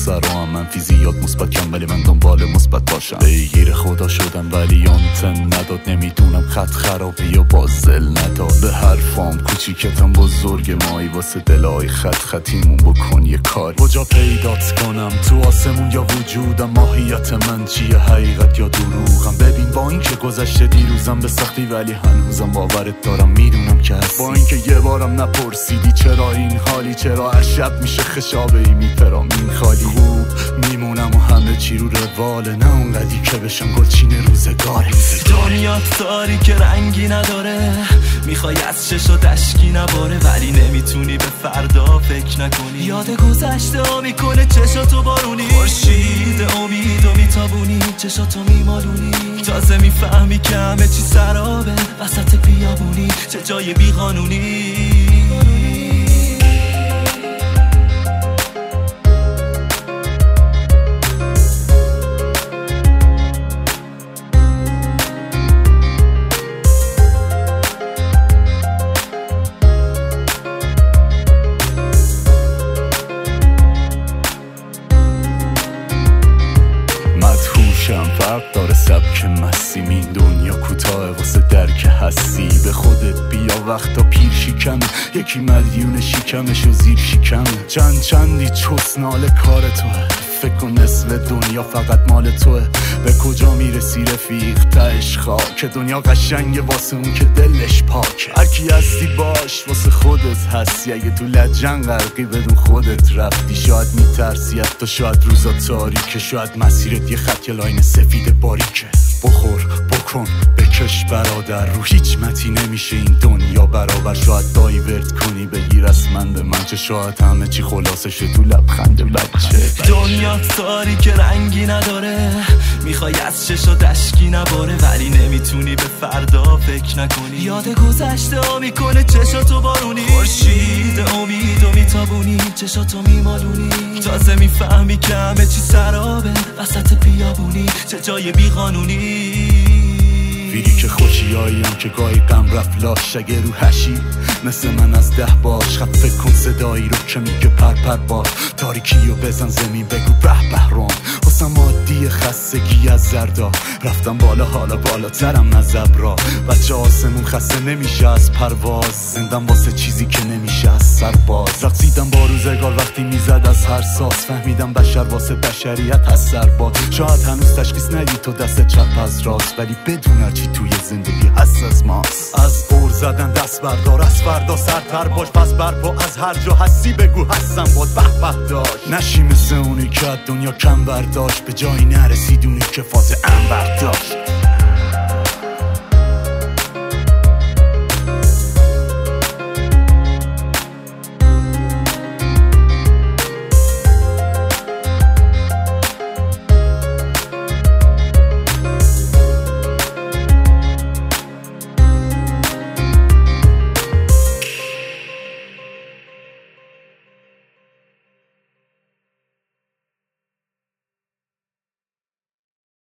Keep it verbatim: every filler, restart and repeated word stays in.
سر و هم منفی زیاد مثبت کم، ولی من دنبال مثبت باشم. پیگیر خدا شدم ولی آنتن نداد، نمیدونم خط خرابه یا بازل نداد. به حرفام کوچیکتم بزرگ مایی، واسه دلای خط خطیمون بکن یه کاری. کجا پیدات کنم تو آسمون یا وجودم؟ ماهیت من چیه، حقیقت یا دروغم؟ ببین با این که گذشته دیروزم به سختی، ولی هنوزم باورت دارم، میدونم که هستی. با این که یه بارم نپرسیدی چرا این حالی، چرا هر شب میشه خشابه ای میپرام این خالی. خوب میمونم و همه چی رو رواله، نه اونقدی که بشم گلچین روزگاره. دنیا داری که رنگی نداره، میخوای از چشا دشکی نباره، ولی نمیتونی به فردا فکر نکنی. یاد گذشته ها میکنه چشاتو بارونی، خورشید امید و میتابونی، چشاتو میمالونی. تازه میفهمی که همه چی سرابه وسط بیابونی، چه جای بیقانونی. فرق داره سبک مسیم، این دنیا کوتاه واسه درک هستی. به خودت بیا وقتا پیر شکمه، یکی مدیون شکمش و زیر شکمه. چند چندی چسنال کار توه، فکر کن نصف دنیا فقط مال توه. به کجا میرسی رفیق تهش خاک، دنیا قشنگه واسه اون که دلش پاکه. هرکی هستی باش واسه خودت هستی، اگه تو لجن غرقی بدون خودت رفتی. شاید میترسی حتی، شاید روزا تاریکه، شاید مسیرت یه خط یه لاین سفید باریکه. بخور بکن بکش برادر، رو هیچ متی نمیشه این دنیا برابر. شاید دایورت کنی بگیر از من به من، چه شاید همه چی خلاصشه تو لبخند بچه. دنیا داری که رنگی نداره، میخوای از چشا دشکی نباره، ولی نمیتونی به فردا فکر نکنی. یاد گذشته ها میکنه چشاتو بارونی، خورشید امید و میتابونی، چشاتو میمالونی. تازه میفهمی که همه چی سرابه وسط بیابونی، چه جای بیقانونی. ویری که خوشیاییم که گاهی غم رفت لاش، اگه رو هشی مثل من از ده باش. خب فکر کن صدایی رو که میگه پر پر باش، تاریکی رو بزن زمین بگو به بهرام. حسم عادی خستگی از زردا، رفتم بالا حالا بالاترم از ابرا. بچه آسمون خسته نمیشه از پرواز، زندم واسه چیزی که نمیشه از سرباز. رقصیدم با روزگار وقتی میزد از هر ساز، فهمیدم بشر واسه بشریت از سرباز. شاید هنوز تشخیص ندی تو دست چپ از راست، ولی بدون هرچی توی زندگی هست از ماست. از اور زدن دست بردار، از فردا سرتر باش، پس برپا از هر جا هستی بگو هستم باد به به داشت. نشی مثل اونی که دنیا کم برداشت، به جایی نرسید اونی که فاز انبر داشت.